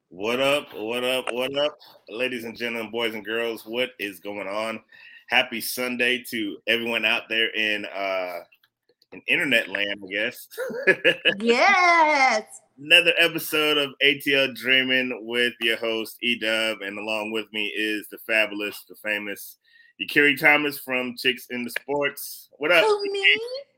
What up? What up? What up? Ladies and gentlemen, boys and girls, what is going on? Happy Sunday to everyone out there in internet land, I guess. Yes. Another episode of ATL Dreaming with your host, E-Dub, and along with me is the fabulous, the famous Yakiri Thomas from Chicks in the Sports. What up? Who, me?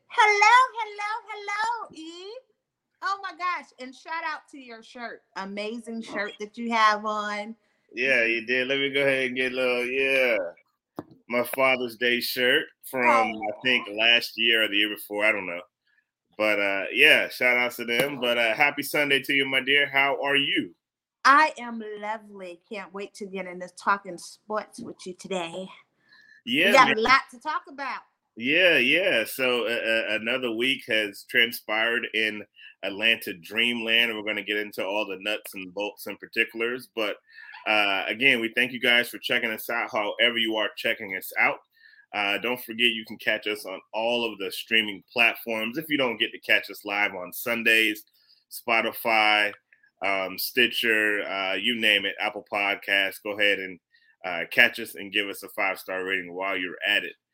Hello, E. Oh my gosh. And shout out to your shirt. Amazing shirt that you have on. Yeah, you did. Let me go ahead and get a little, my Father's Day shirt from Oh, I think last year or the year before. I don't know. But yeah, shout out to them. But happy Sunday to you, my dear. How are you? I am lovely. Can't wait to get into talking sports with you today. We Yeah, got man. a lot to talk about. Yeah. So another week has transpired in Atlanta Dreamland, and we're going to get into all the nuts and bolts and particulars. But again, we thank you guys for checking us out, however you are checking us out. Don't forget, you can catch us on all of the streaming platforms. If you don't get to catch us live on Sundays, Spotify, Stitcher, you name it, Apple Podcasts, go ahead and catch us and give us a 5-star rating while you're at it.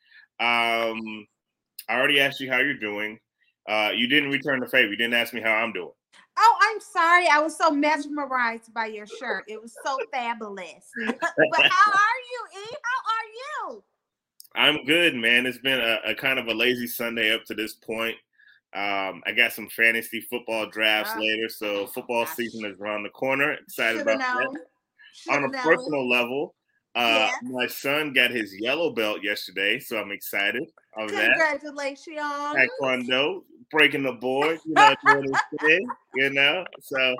I already asked you how you're doing. You didn't return the favor. You didn't ask me how I'm doing. Oh, I'm sorry. I was so mesmerized by your shirt. It was so fabulous. But how are you, E? How are you? I'm good, man. It's been a kind of a lazy Sunday up to this point. I got some fantasy football drafts later, so football season is around the corner. Excited about that. On a personal level, my son got his yellow belt yesterday, so I'm excited of that. Congratulations. Taekwondo, breaking the board, doing his thing, So,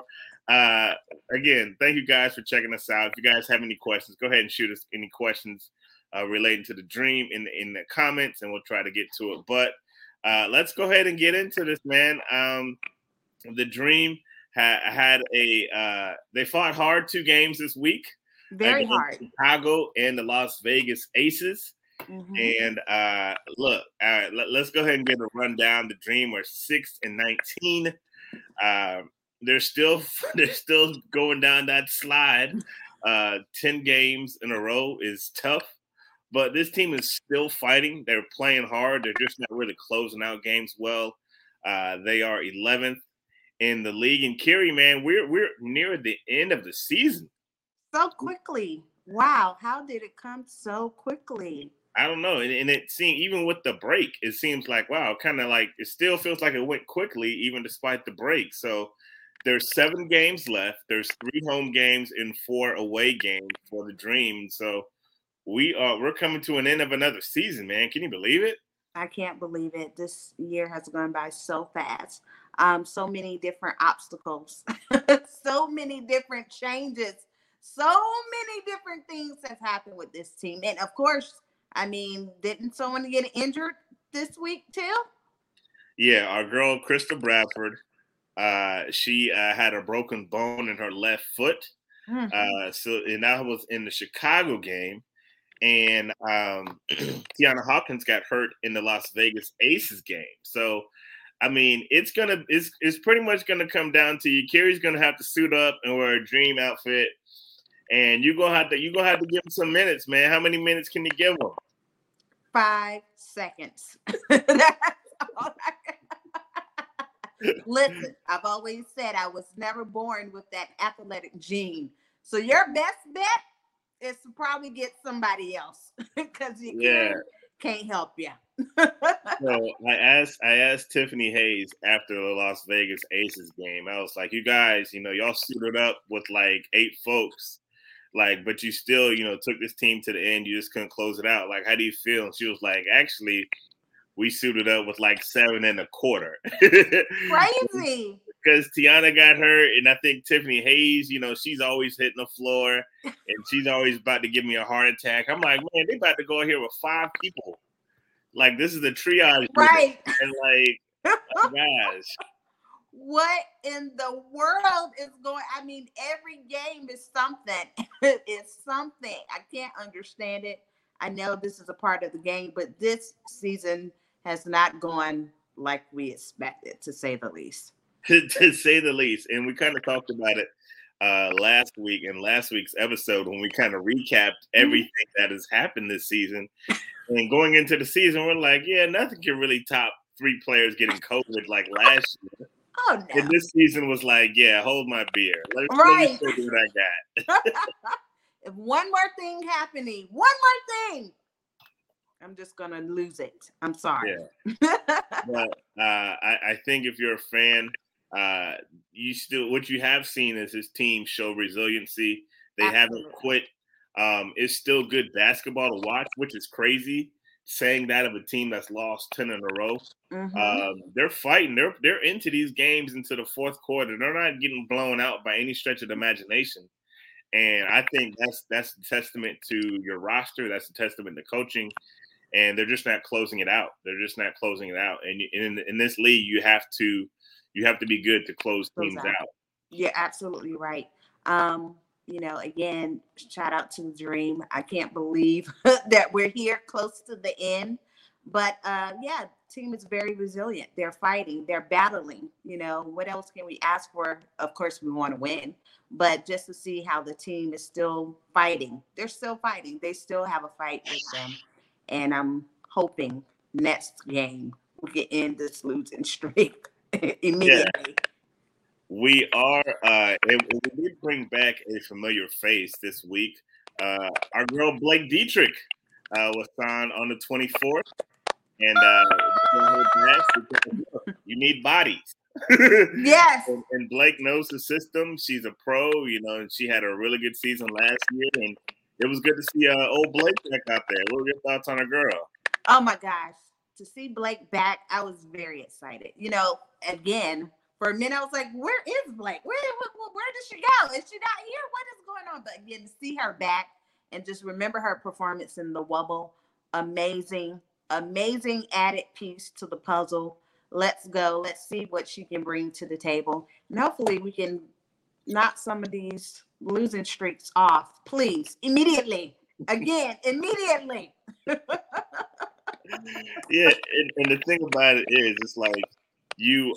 again, thank you guys for checking us out. If you guys have any questions, go ahead and shoot us any questions relating to the dream in the comments, and we'll try to get to it. But let's go ahead and get into this, man. The dream had they fought hard 2 games this week. Very hard. Chicago and the Las Vegas Aces. Mm-hmm. And look, let's go ahead and get a rundown. The Dream are 6-19. They're still going down that slide. 10 games in a row is tough, but this team is still fighting. They're playing hard. They're just not really closing out games well. They are 11th in the league. And Kerry, man, we're near the end of the season. So quickly. Wow. How did it come so quickly? I don't know. And it seemed, even with the break, it seems like, wow, kind of like it still feels like it went quickly, even despite the break. So there's 7 games left. There's 3 home games and 4 away games for the Dream. So we're coming to an end of another season, man. Can you believe it? I can't believe it. This year has gone by so fast. So many different obstacles, so many different changes. So many different things have happened with this team. And of course, I mean, didn't someone get injured this week too? Yeah, our girl, Krista Bradford, she had a broken bone in her left foot. Mm-hmm. And that was in the Chicago game. And Tiana Hawkins got hurt in the Las Vegas Aces game. So, I mean, it's pretty much gonna come down to you. Kerry's gonna have to suit up and wear a Dream outfit. And you're gonna have to give him some minutes, man. How many minutes can you give him? 5 seconds. That's all Listen, I've always said I was never born with that athletic gene. So your best bet is to probably get somebody else because you can't help you. So I asked Tiffany Hayes after the Las Vegas Aces game. I was like, you guys, y'all suited up with like 8 folks. Like, but you still, took this team to the end. You just couldn't close it out. Like, how do you feel? And she was like, actually, we suited up with like 7 1/4. Crazy. Because Tiana got hurt, and I think Tiffany Hayes, she's always hitting the floor, and she's always about to give me a heart attack. I'm like, man, they about to go here with 5 people. Like, this is the triage. Right. And like, oh gosh. What in the world is going? I mean, every game is something. It's something. I can't understand it. I know this is a part of the game, but this season has not gone like we expected, to say the least. To say the least. And we kind of talked about it last week in last week's episode when we kind of recapped everything that has happened this season. And going into the season, we're like, yeah, nothing can really top 3 players getting COVID like last year. Oh, no. And this season was like, yeah, hold my beer. Let me show you what I got. If one more thing happening, I'm just going to lose it. I'm sorry. Yeah. But I think if you're a fan, what you have seen is his team show resiliency. They haven't quit. It's still good basketball to watch, which is crazy. Saying that of a team that's lost 10 in a row. They're fighting. They're into these games into the fourth quarter. They're not getting blown out by any stretch of the imagination. And I think that's a testament to your roster. That's a testament to coaching. And they're just not closing it out. And in this league, you have to be good to close teams out. You're absolutely right. Again, shout out to the Dream. I can't believe that we're here close to the end. But team is very resilient. They're fighting. They're battling. What else can we ask for? Of course, we want to win. But just to see how the team is still fighting. They're still fighting. They still have a fight with them. And I'm hoping next game we can end this losing streak immediately. Yeah. We are, and we did bring back a familiar face this week. Our girl Blake Dietrich was signed on the 24th, and you need bodies. Yes. And Blake knows the system. She's a pro, and she had a really good season last year, and it was good to see old Blake back out there. What were your thoughts on her girl? Oh my gosh, to see Blake back, I was very excited. Again. For a minute, I was like, where is Blake? Where did she go? Is she not here? What is going on? But again, to see her back and just remember her performance in the Wubble, amazing added piece to the puzzle. Let's go. Let's see what she can bring to the table. And hopefully we can knock some of these losing streaks off. Please, immediately. Again, immediately. Yeah, and the thing about it is, it's like you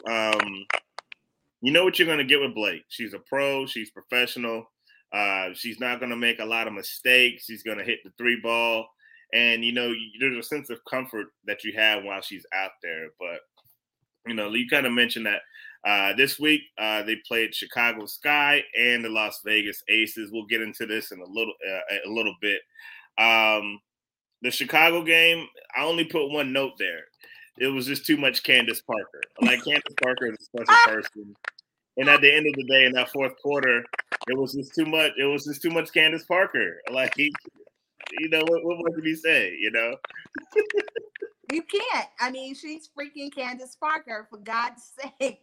know what you're going to get with Blake. She's a pro. She's professional. She's not going to make a lot of mistakes. She's going to hit the 3 ball. And, there's a sense of comfort that you have while she's out there. But, you kind of mentioned that this week they played Chicago Sky and the Las Vegas Aces. We'll get into this in a little bit. The Chicago game, I only put one note there. It was just too much Candace Parker. Like, Candace Parker is a special person. And at the end of the day, in that fourth quarter, it was just too much. It was just too much Candace Parker. Like, what more could he say, You can't. I mean, she's freaking Candace Parker, for God's sake.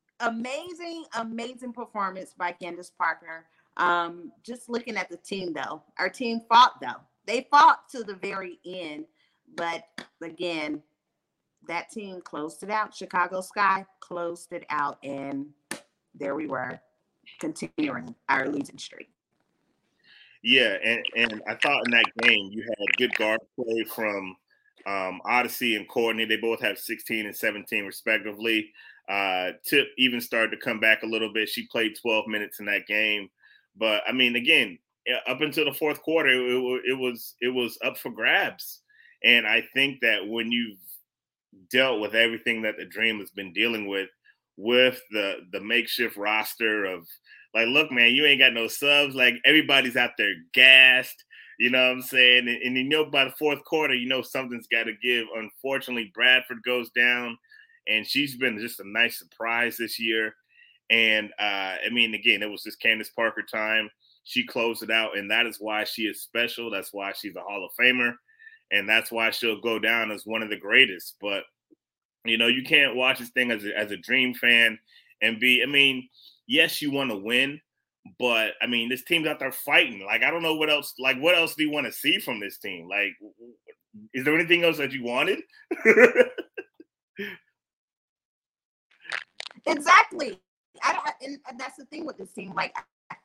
Amazing performance by Candace Parker. Just looking at the team, though. Our team fought, though. They fought to the very end. But, again, that team closed it out. Chicago Sky closed it out, and there we were, continuing our losing streak. Yeah, and I thought in that game you had good guard play from Odyssey and Courtney. They both have 16 and 17 respectively. Tip even started to come back a little bit. She played 12 minutes in that game. But, I mean, again, up until the fourth quarter, it was up for grabs. And I think that when you've dealt with everything that the Dream has been dealing with the makeshift roster of, like, look, man, you ain't got no subs. Like, everybody's out there gassed. You know what I'm saying? And by the fourth quarter, something's got to give. Unfortunately, Bradford goes down, and she's been just a nice surprise this year. And, again, it was just Candace Parker time. She closed it out, and that is why she is special. That's why she's a Hall of Famer, and that's why she'll go down as one of the greatest. But, you can't watch this thing as a Dream fan and yes, you want to win, but, this team's out there fighting. Like, I don't know what else do you want to see from this team? Like, is there anything else that you wanted? Exactly. And that's the thing with this team. Like,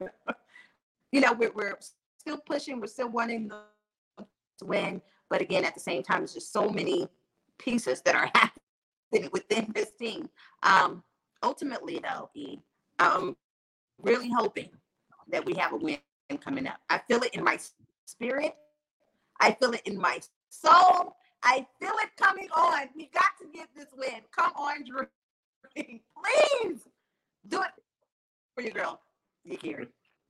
we're still pushing. We're still wanting to win. But again, at the same time, there's just so many pieces that are happening within this team. Ultimately, though, I'm really hoping that we have a win coming up. I feel it in my spirit. I feel it in my soul. I feel it coming on. We got to get this win. Come on, Drew. Please do it for your girl, Yakira.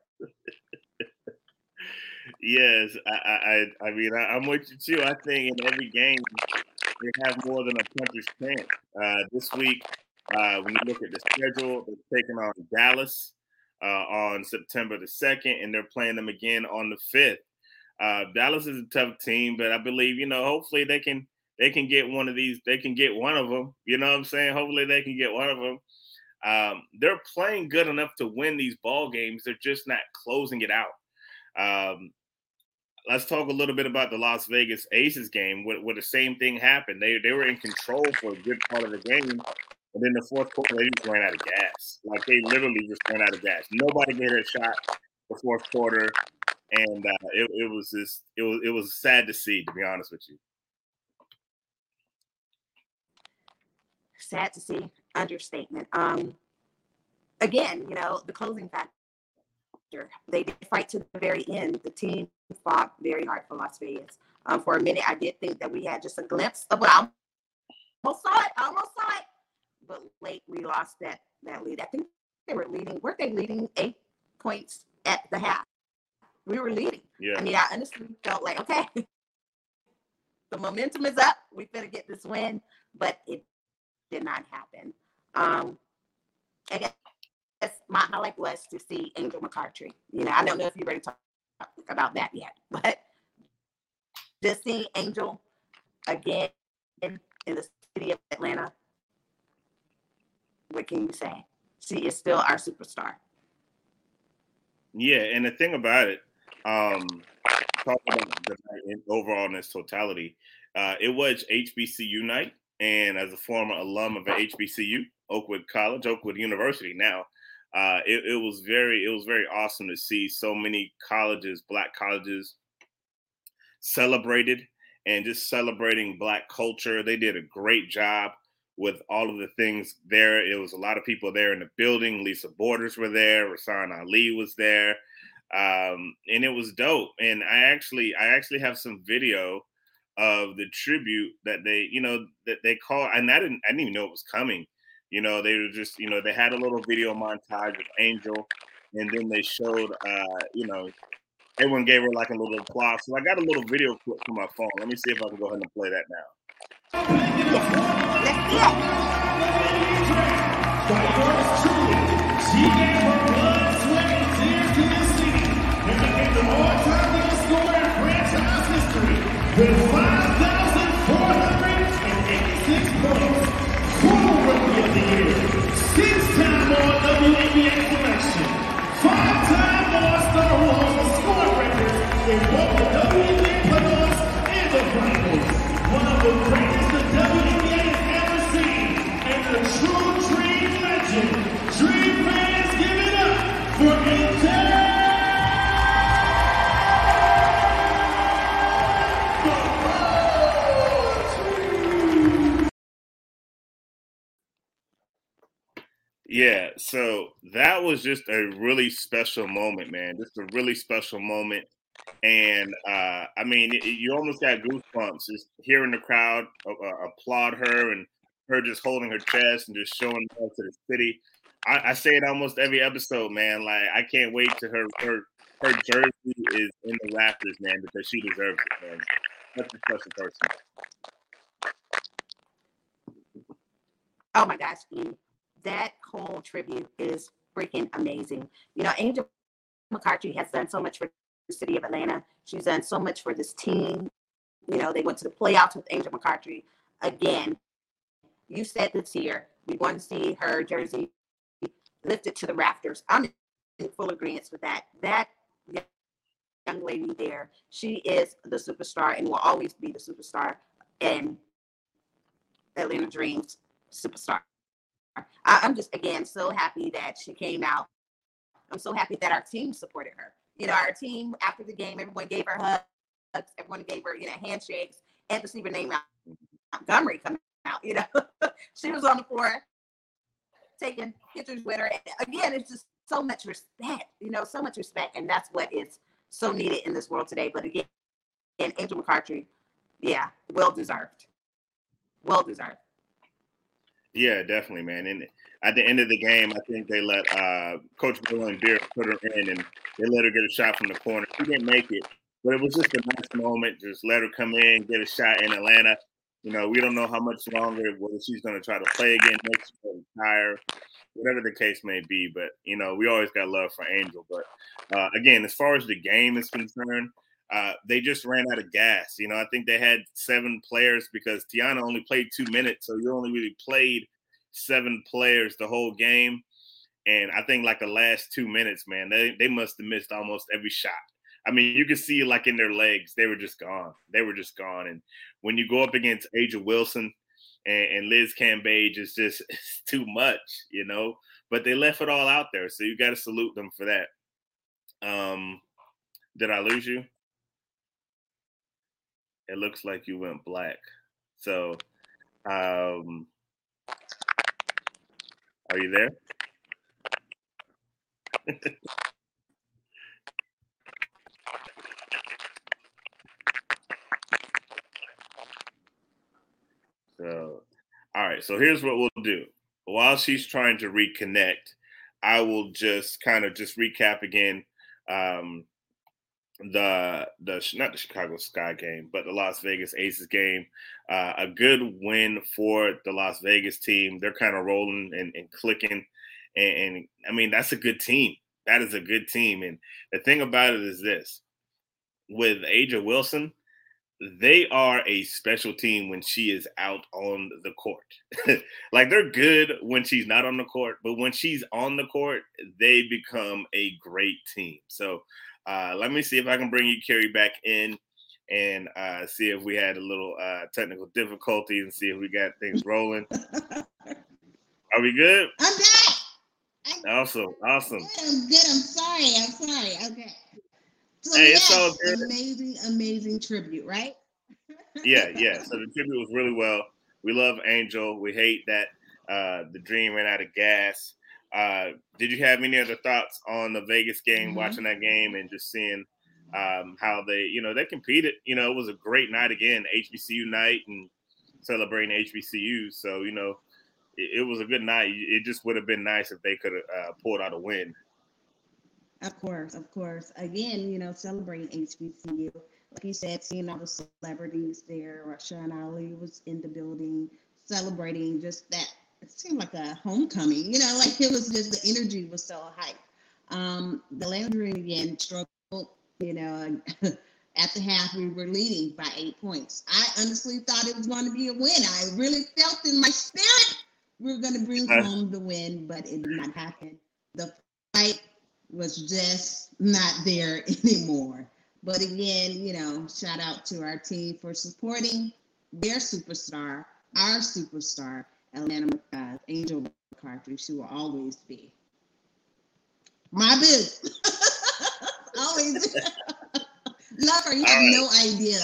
Yes, I mean, I'm with you too. I think in every game they have more than a puncher's chance. This week, when you look at the schedule, they're taking on Dallas on September the 2nd, and they're playing them again on the 5th. Dallas is a tough team, but I believe, hopefully they can get one of these. They can get one of them. You know what I'm saying? Hopefully they can get one of them. They're playing good enough to win these ball games. They're just not closing it out. Let's talk a little bit about the Las Vegas Aces game where the same thing happened. They were in control for a good part of the game, and then the fourth quarter they just ran out of gas. Like they literally just ran out of gas. Nobody made a shot the fourth quarter, and it was sad to see, to be honest with you. Sad to see, understatement. Again, the closing factor. They did fight to the very end. The team fought very hard for Las Vegas. For a minute, I did think that we had just a glimpse of what I almost saw it. But late, we lost that lead. I think they were leading. Weren't they leading 8 points at the half? We were leading. Yeah. I mean, I honestly felt like, okay, the momentum is up. We better get this win. But it did not happen. I guess my highlight was to see Angel McCoughtry. I don't know if you're ready to talk about that yet, but just seeing Angel again in the city of Atlanta, what can you say? She is still our superstar. Yeah, and the thing about it, talking about the night overall in its totality, it was HBCU night, and as a former alum of an HBCU, Oakwood University now, it was very awesome to see so many colleges, Black colleges, celebrated and just celebrating Black culture. They did a great job with all of the things there. It was a lot of people there in the building. Lisa Borders were there. Rasan Ali was there, and it was dope. And I actually have some video of the tribute that they called, and I didn't even know it was coming. They were just, they had a little video montage of Angel, and then they showed, everyone gave her like a little applause. So I got a little video clip from my phone. Let me see if I can go ahead and play that now. She gave her blood, sweat, and tears to this team, and became the all-time leading scorer in franchise history with 5,486 points. Rookie of the Year, 6-time All-WNBA selection, 5-time All-Star who holds the scoring records in both the WNBA playoffs and the finals. One of the greatest the WNBA has ever seen, and the true Dream legend. Dream fans, give it up for Angel! Yeah, so that was just a really special moment, man. Just a really special moment. And I mean, you almost got goosebumps just hearing the crowd applaud her and her just holding her chest and just showing love to the city. I say it almost every episode, man. Like, I can't wait till her jersey is in the rafters, man, because she deserves it, man. Such a special person. Oh my gosh, Steve. That whole tribute is freaking amazing. Angel McCoughtry has done so much for the city of Atlanta. She's done so much for this team. They went to the playoffs with Angel McCoughtry. Again, you said this year, we want to see her jersey lifted to the rafters. I'm in full agreement with that. That young lady there, she is the superstar and will always be the superstar and Atlanta Dream's superstar. I'm just, again, so happy that she came out. I'm so happy that our team supported her. Our team, after the game, everyone gave her hugs. Everyone gave her, handshakes. And to see her name Montgomery come out, She was on the floor taking pictures with her. And again, it's just so much respect, so much respect. And that's what is so needed in this world today. But again, Angel McCoughtry, yeah, well deserved. Well deserved. Yeah, definitely, man. And at the end of the game, I think they let Coach Bill and Beer put her in, and they let her get a shot from the corner. She didn't make it, but it was just a nice moment. Just let her come in, get a shot in Atlanta. We don't know how much longer, whether she's going to try to play again next year, retire, whatever the case may be. But, we always got love for Angel. But, again, as far as the game is concerned, they just ran out of gas. I think they had 7 players because Tiana only played 2 minutes. So you only really played 7 players the whole game. And I think like the last 2 minutes, man, they must have missed almost every shot. I mean, you could see like in their legs, they were just gone. They were just gone. And when you go up against A'ja Wilson and Liz Cambage, it's just it's too much, But they left it all out there. So you got to salute them for that. Did I lose you? It looks like you went black. So, are you there? So, all right. So here's what we'll do. While she's trying to reconnect, I will just kind of just recap again. The not the Chicago Sky game, but the Las Vegas Aces game. A good win for the Las Vegas team. They're kind of rolling and clicking. And I mean, that's a good team. That is a good team. And the thing about it is this. With A'ja Wilson, they are a special team when she is out on the court. Like they're good when she's not on the court, but when she's on the court, they become a great team. So let me see if I can bring you, Carrie, back in and see if we had a little technical difficulties and see if we got things rolling. Are we good? I'm back. Awesome. I'm good. I'm sorry. Okay. So hey, it's all good. Amazing tribute, right? Yeah. So the tribute was really well. We love Angel. We hate that the Dream ran out of gas. Did you have any other thoughts on the Vegas game, watching that game and just seeing how they competed? It was a great night again, HBCU night and celebrating HBCUs. So, it was a good night. It just would have been nice if they could have pulled out a win. Of course. Again, celebrating HBCU. Like you said, seeing all the celebrities there. Rashaan Ali was in the building celebrating just that. It seemed like a homecoming, like it was just the energy was so hype. The Landry again struggled, at the half we were leading by 8 points. I honestly thought it was going to be a win. I really felt in my spirit we were going to bring home the win, but it did not happen. The fight was just not there anymore. But again, shout out to our team for supporting their superstar, our superstar, Angel McCoughtry. She will always be my boo. Always love her. You have no idea.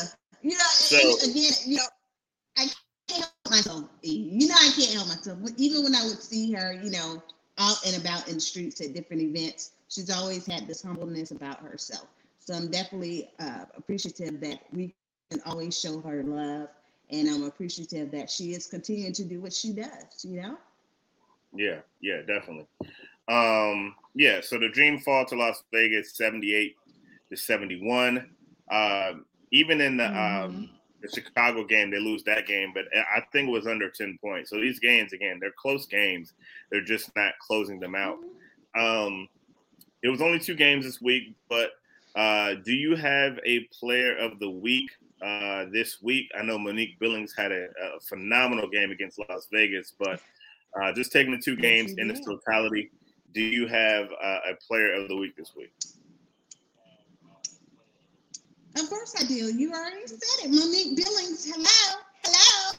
I can't help myself. I can't help myself. Even when I would see her, out and about in the streets at different events, she's always had this humbleness about herself. So I'm definitely appreciative that we can always show her love. And I'm appreciative that she is continuing to do what she does, Yeah, definitely. So the Dream fall to Las Vegas 78-71. Even in the Chicago game, they lose that game, but I think it was under 10 points. So these games, again, they're close games. They're just not closing them out. It was only 2 games this week, but do you have a player of the week this week? I know Monique Billings had a phenomenal game against Las Vegas, but just taking the 2 games in its totality, do you have a player of the week this week? Of course I do. You already said it. Monique Billings, hello.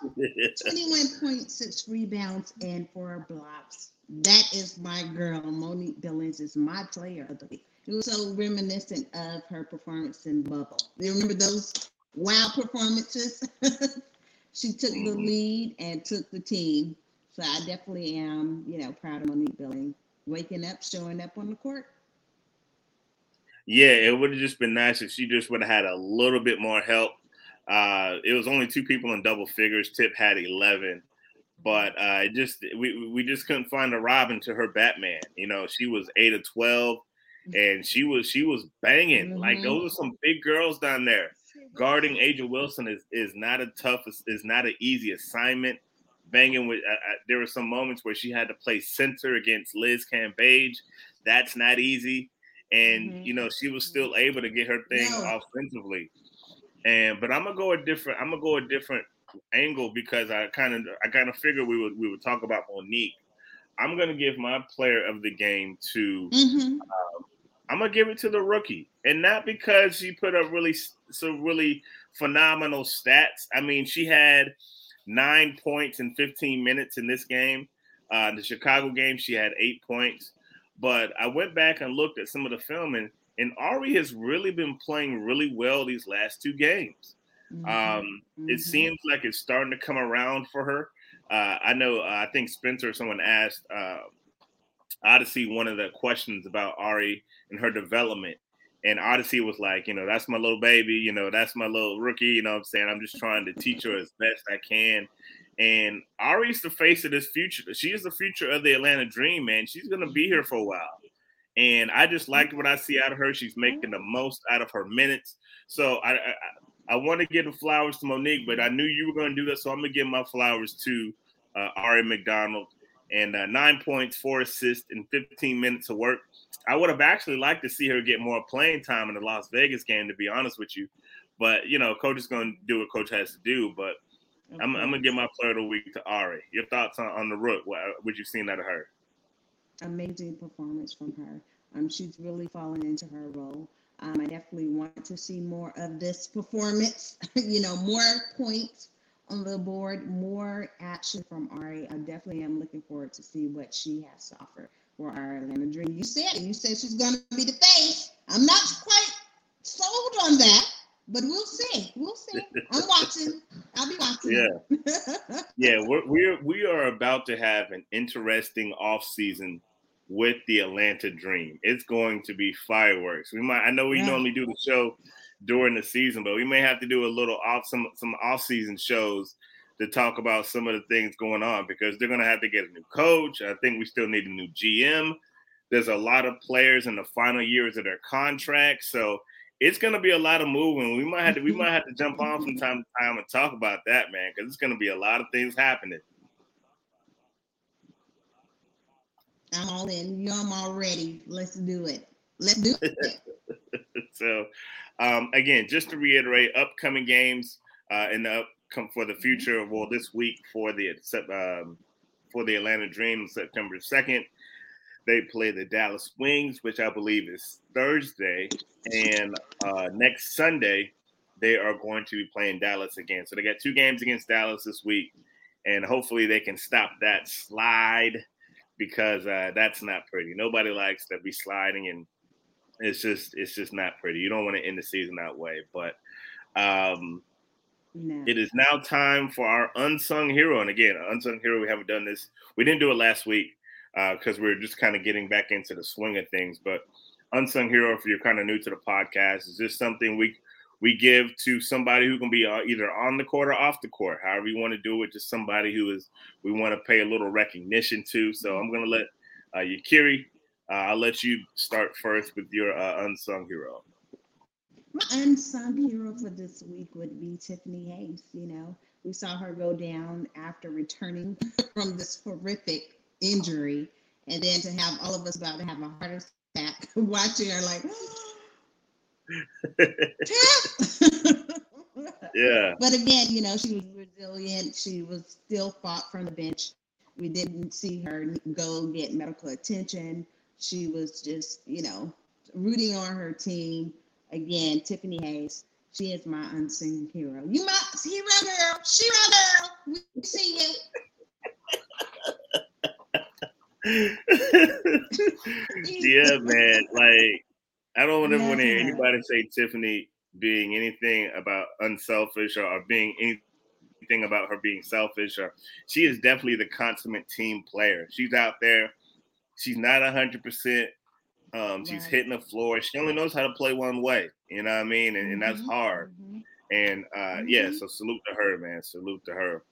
21.6 rebounds and 4 blocks. That is my girl. Monique Billings is my player of the week. It was so reminiscent of her performance in Bubble. You remember those wild performances? She took the lead and took the team. So I definitely am, proud of Monique Billings waking up, showing up on the court. Yeah, it would have just been nice if she just would have had a little bit more help. It was only 2 people in double figures. Tip had 11, but we just couldn't find a Robin to her Batman. You know, she was 8 of 12, and she was banging. Mm-hmm. Like those are some big girls down there. Guarding A'ja Wilson is not not an easy assignment. Banging with there were some moments where she had to play center against Liz Cambage. That's not easy. And you know, she was still able to get her thing offensively. But I'm gonna go a different angle because I kind of figured we would talk about Monique. I'm gonna give my player of the game to I'm gonna give it to the rookie, and not because she put up really phenomenal stats. I mean, she had 9 points in 15 minutes in this game. The Chicago game, she had 8 points. But I went back and looked at some of the film, and Ari has really been playing really well these last 2 games. It seems like it's starting to come around for her. I know, I think Spencer, someone asked Odyssey one of the questions about Ari and her development. And Odyssey was like, you know, that's my little baby, you know, that's my little rookie, you know what I'm saying? I'm just trying to teach her as best I can. And Ari's the face of this future. She is the future of the Atlanta Dream, man. She's going to be here for a while. And I just liked what I see out of her. She's making the most out of her minutes. So I want to give the flowers to Monique, but I knew you were going to do that. So I'm going to give my flowers to Ari McDonald. And 9 points, 4 assists, and 15 minutes of work. I would have actually liked to see her get more playing time in the Las Vegas game, to be honest with you. But, you know, coach is going to do what coach has to do. But I'm going to give my player of the week to Ari. Your thoughts on the rook? What you seen out of her? Amazing performance from her. She's really fallen into her role. I definitely want to see more of this performance, you know, more points on the board, more action from Ari. I definitely am looking forward to see what she has to offer for our Atlanta Dream. You said she's going to be the face. I'm not quite sold on that, but we'll see. I'm watching. I'll be watching. Yeah, we are about to have an interesting offseason with the Atlanta Dream. It's going to be fireworks. I know we normally do the show during the season, but we may have to do a little some off-season shows to talk about some of the things going on, because they're going to have to get a new coach. I think we still need a new GM. There's a lot of players in the final years of their contracts, so it's going to be a lot of moving. We might have to jump on from time to time and talk about that, man, because it's going to be a lot of things happening. I'm all in. I'm all ready. Let's do it. So, again, just to reiterate, upcoming games for the future. Well, this week for the Atlanta Dream, September 2nd, they play the Dallas Wings, which I believe is Thursday, and next Sunday they are going to be playing Dallas again. So they got 2 games against Dallas this week, and hopefully they can stop that slide, because that's not pretty. Nobody likes to be sliding, and it's just not pretty. You don't want to end the season that way. But it is now time for our unsung hero. And again, unsung hero, we haven't done this. We didn't do it last week because we were just kind of getting back into the swing of things. But unsung hero, if you're kind of new to the podcast, is just something we give to somebody who can be either on the court or off the court, however you want to do it. Just somebody we want to pay a little recognition to. So I'm going to let Yakiri, I'll let you start first with your unsung hero. My unsung hero for this week would be Tiffany Hayes. You know, we saw her go down after returning from this horrific injury, and then to have all of us about to have a heart attack watching her like, yeah. But again, you know, she was resilient. She was still fought from the bench. We didn't see her go get medical attention. She was just, you know, rooting on her team. Again, Tiffany Hayes, she is my unsung hero. You my hero girl, Shiro girl. We see you. Yeah, man. Like, I don't want to hear anybody say Tiffany being anything about unselfish or being anything about her being selfish. Or she is definitely the consummate team player. She's out there. she's not 100%. She's hitting the floor. She only knows how to play one way. You know what I mean? And that's hard. And yeah, so salute to her, man. Salute to her.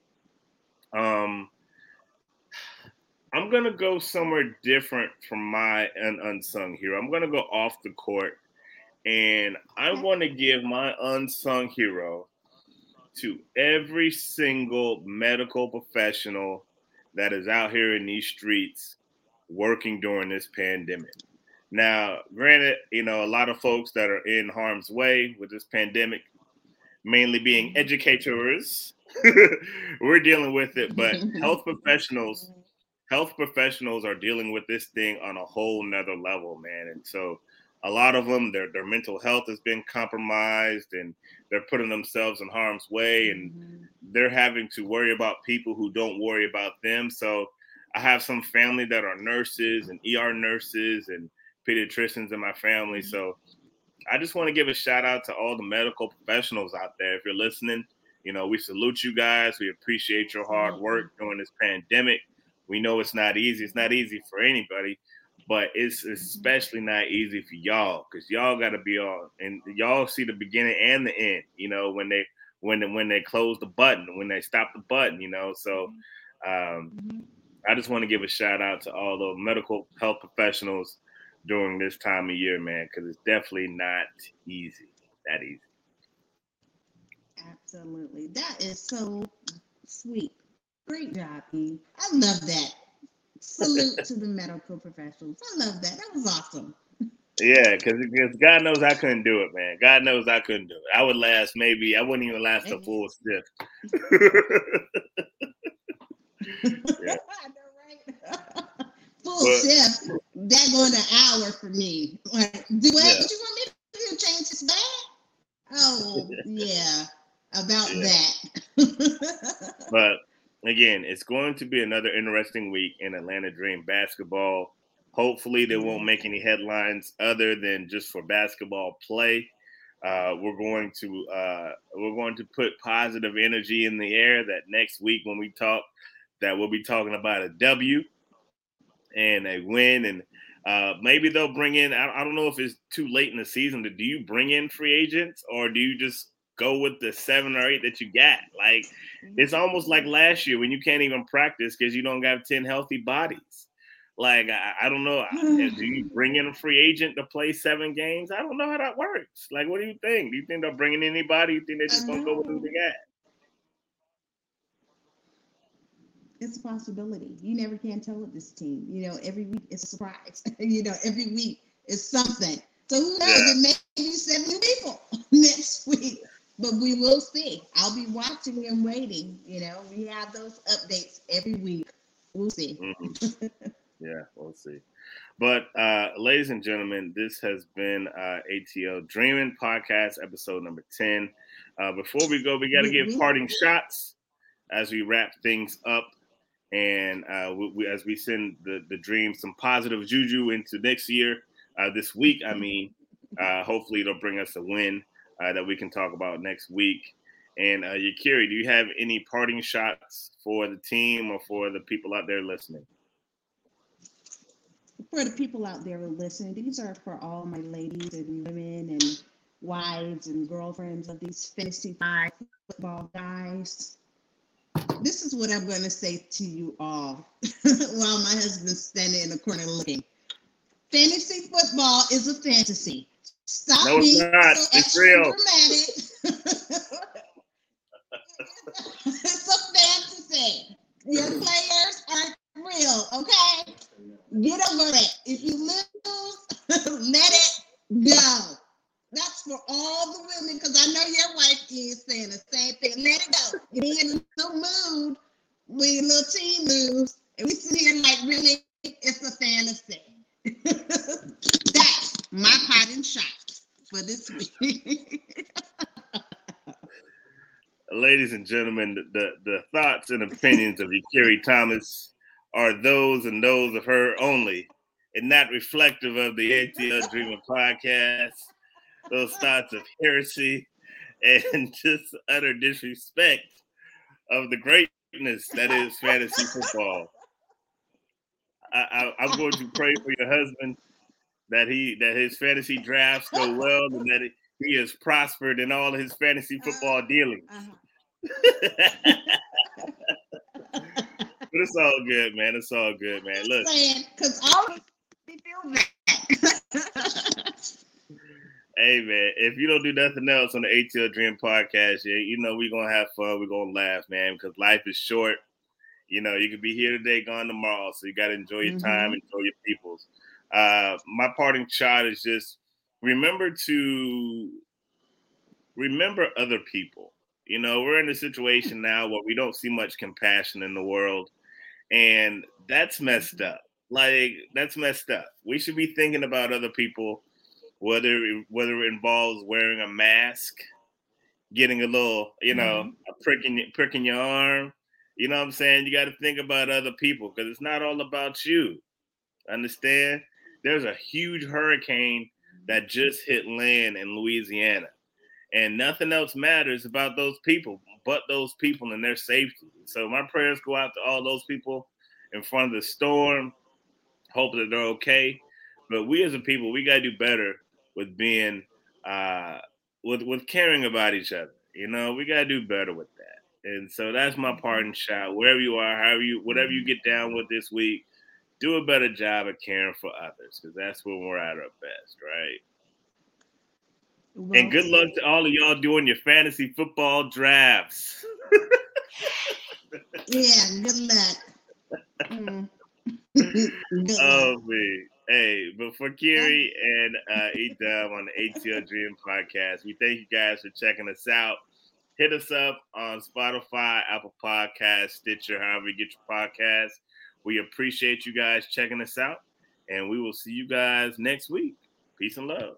I'm gonna go somewhere different from my unsung hero. I'm gonna go off the court, and I want to give my unsung hero to every single medical professional that is out here in these streets working during this pandemic. Now, granted, you know, a lot of folks that are in harm's way with this pandemic, mainly being educators, we're dealing with it, but health professionals are dealing with this thing on a whole nother level, man. And so a lot of them, their mental health has been compromised, and they're putting themselves in harm's way, and they're having to worry about people who don't worry about them. So I have some family that are nurses and ER nurses and pediatricians in my family. So I just want to give a shout out to all the medical professionals out there. If you're listening, you know, we salute you guys. We appreciate your hard work during this pandemic. We know it's not easy. It's not easy for anybody, but it's especially not easy for y'all, because y'all got to be on, and y'all see the beginning and the end, you know, when they close the button, when they stop the button, you know. So I just want to give a shout out to all the medical health professionals during this time of year, man, because it's definitely not easy. That easy. Absolutely. That is so sweet. Great job, E. I love that. Salute to the medical professionals. I love that. That was awesome. Yeah, because God knows I couldn't do it, man. God knows I couldn't do it. I wouldn't even last a full shift. Yeah. I know, right? Full shift. That going an hour for me. Like, do what? Yeah. What you want me to do? Change this bag? Oh, yeah. About that. But again, it's going to be another interesting week in Atlanta Dream basketball. Hopefully, they won't make any headlines other than just for basketball play. We're going to put positive energy in the air that next week when we talk, that we'll be talking about a W and a win, and maybe they'll bring in. I don't know if it's too late in the season. Do you bring in free agents, or do you just go with the 7 or 8 that you got? Like, it's almost like last year when you can't even practice because you don't have 10 healthy bodies. Like, I don't know. Do you bring in a free agent to play 7 games? I don't know how that works. Like, what do you think? Do you think they're bringing anybody? You think they're just going to go with who they got? It's a possibility. You never can tell with this team. You know, every week it's a surprise. You know, every week is something. So who knows? It may be 7 people next week. But we will see. I'll be watching and waiting. You know, we have those updates every week. We'll see. Yeah, we'll see. But ladies and gentlemen, this has been ATL Dreaming Podcast, episode number 10. Before we go, we got to give parting shots as we wrap things up. And as we send the Dream some positive juju into next year, this week, I mean, hopefully it'll bring us a win that we can talk about next week. And Yakiri, do you have any parting shots for the team or for the people out there listening? For the people out there listening, these are for all my ladies and women and wives and girlfriends of these fantasy football guys. This is what I'm going to say to you all while my husband's standing in the corner looking. Fantasy football is a fantasy. Stop being so extra dramatic. It's a fantasy. Your players aren't real, okay? Get over it. If you lose, let it go. That's for all the women, because I know your wife is saying the same thing. Let it go. Get in a little mood when your little team moves. And we sit here like, really, it's a fantasy. That's my parting shot for this week. Ladies and gentlemen, the thoughts and opinions of Yakiri Thomas are those and those of her only, and not reflective of the ATL Dreaming Podcast. Those thoughts of heresy and just utter disrespect of the greatness that is fantasy football. I'm going to pray for your husband that his fantasy drafts go well and that he is prospered in all his fantasy football dealings. But it's all good, man. It's all good, man. Look, because all of us feel that. Hey, man, if you don't do nothing else on the ATL Dream podcast, you know we're going to have fun. We're going to laugh, man, because life is short. You know, you could be here today, gone tomorrow, so you got to enjoy your time, enjoy your peoples. My parting shot is just remember other people. You know, we're in a situation now where we don't see much compassion in the world, and that's messed up. Like, that's messed up. We should be thinking about other people, whether it involves wearing a mask, getting a little, you know, a prick in your arm. You know what I'm saying? You got to think about other people because it's not all about you. Understand? There's a huge hurricane that just hit land in Louisiana, and nothing else matters about those people but those people and their safety. So my prayers go out to all those people in front of the storm. Hope that they're okay. But we as a people, we got to do better with being, with caring about each other. You know, we got to do better with that. And so that's my parting shot. Wherever you are, whatever you get down with this week, do a better job of caring for others because that's when we're at our best, right? Well, and good luck to all of y'all doing your fantasy football drafts. Yeah, good luck. Oh, man. Hey, but for Kiri and E-Dub on the ATL Dream podcast, we thank you guys for checking us out. Hit us up on Spotify, Apple Podcasts, Stitcher, however you get your podcasts. We appreciate you guys checking us out, and we will see you guys next week. Peace and love.